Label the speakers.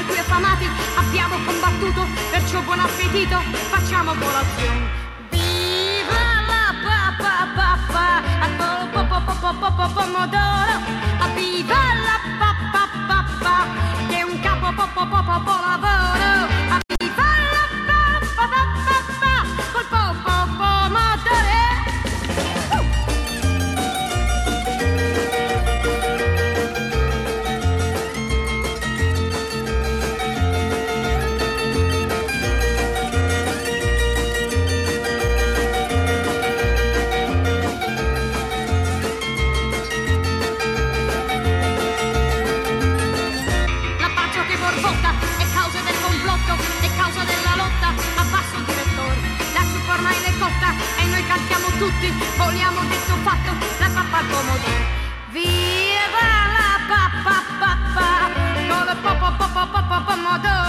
Speaker 1: qui affamati, abbiamo combattuto, perciò buon appetito, facciamo colazione. Viva la papà, pomodoro, viva la papà, che è un capo lavoro, viva la papà, col pomodoro. E noi cantiamo tutti, vogliamo detto fatto, la pappa al pomodoro. Viva la pappa, con il pomodoro.